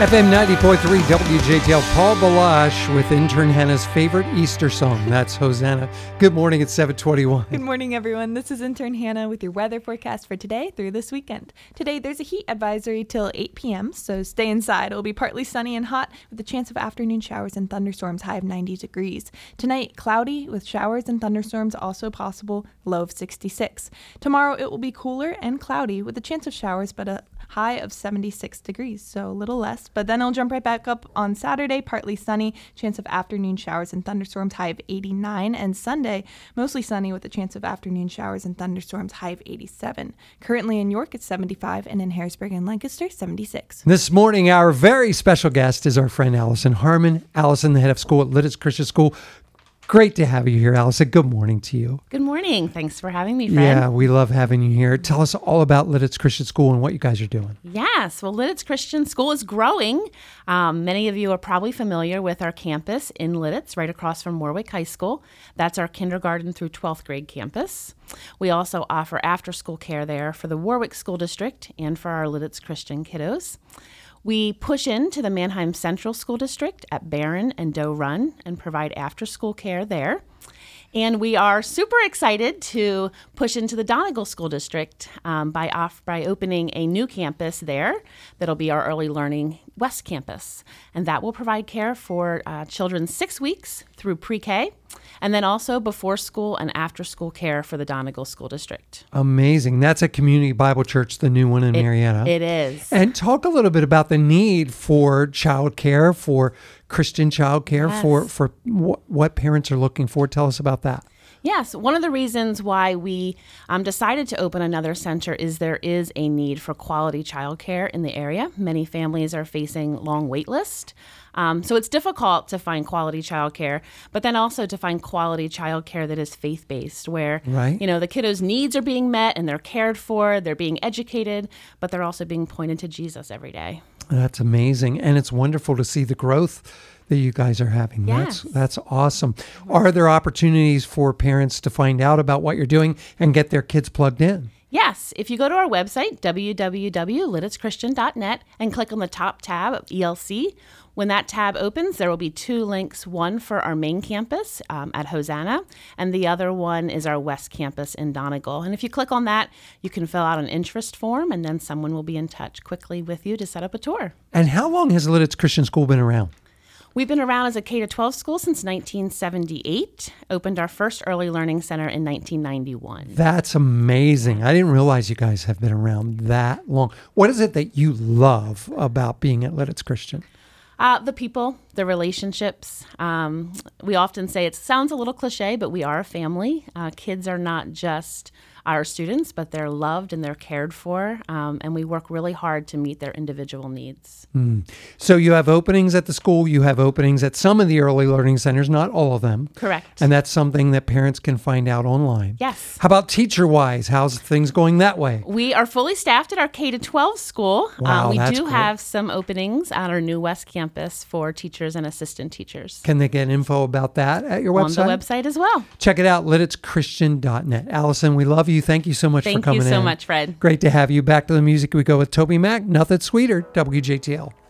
FM 90.3 WJTL, Paul Balash with intern Hannah's favorite Easter song. That's Hosanna. Good morning, it's 7:21. Good morning, everyone. This is intern Hannah with your weather forecast for today through this weekend. Today, there's a heat advisory till 8 p.m., so stay inside. It will be partly sunny and hot with a chance of afternoon showers and thunderstorms, high of 90 degrees. Tonight, cloudy with showers and thunderstorms also possible, low of 66. Tomorrow, it will be cooler and cloudy with a chance of showers, but a high of 76 degrees, so a little less. But then it'll jump right back up on Saturday, partly sunny, chance of afternoon showers and thunderstorms, high of 89. And Sunday, mostly sunny with a chance of afternoon showers and thunderstorms, high of 87. Currently in York, it's 75, and in Harrisburg and Lancaster, 76. This morning, our very special guest is our friend Allison Harmon. Allison, the head of school at Lititz Christian School. Great to have you here, Allison. Good morning to you. Good morning. Thanks for having me, Fred. Yeah, we love having you here. Tell us all about Lititz Christian School and what you guys are doing. Yes, well, Lititz Christian School is growing. Many of you are probably familiar with our campus in Lititz, right across from Warwick High School. That's our kindergarten through 12th grade campus. We also offer after-school care there for the Warwick School District and for our Lititz Christian kiddos. We push into the Manheim Central School District at Barron and Doe Run and provide after-school care there. And we are super excited to push into the Donegal School District by opening a new campus there that'll be our Early Learning West Campus. And that will provide care for children 6 weeks through pre-K, and then also before school and after school care for the Donegal School District. Amazing. That's a Community Bible Church, the new one in Marietta. It is. And talk a little bit about the need for childcare, for Christian childcare, Yes. for what parents are looking for. Tell us about that. Yes, one of the reasons why we decided to open another center is there is a need for quality childcare in the area. Many families are facing long wait lists. So it's difficult to find quality childcare, but then also to find quality childcare that is faith-based, where the kiddos' needs are being met and they're cared for, they're being educated, but they're also being pointed to Jesus every day. That's amazing. And it's wonderful to see the growth that you guys are having. Yes. That's awesome. Are there opportunities for parents to find out about what you're doing and get their kids plugged in? Yes, if you go to our website, www.lititzchristian.net, and click on the top tab of ELC, when that tab opens, there will be two links, one for our main campus at Hosanna, and the other one is our West Campus in Donegal. And if you click on that, you can fill out an interest form, and then someone will be in touch quickly with you to set up a tour. And how long has Lititz Christian School been around? We've been around as a K-12 school since 1978, opened our first early learning center in 1991. That's amazing. I didn't realize you guys have been around that long. What is it that you love about being at Lititz Christian? The people, the relationships. We often say it sounds a little cliche, but we are a family. Kids are not just our students, but they're loved and they're cared for, and we work really hard to meet their individual needs. So you have openings at the school, you have openings at some of the early learning centers, not all of them. Correct. And that's something that parents can find out online. Yes. How about teacher-wise? How's things going that way? We are fully staffed at our K-12 school. Wow, we that's do great. have some openings at our new West Campus for teachers and assistant teachers. Can they get info about that at your website? On the website as well. Check it out, lititzchristian.net. Allison, we love you. Thank you so much for coming in. Thank you so much, Fred. Great to have you. Back to the music we go with Toby Mac. Nothing sweeter, WJTL.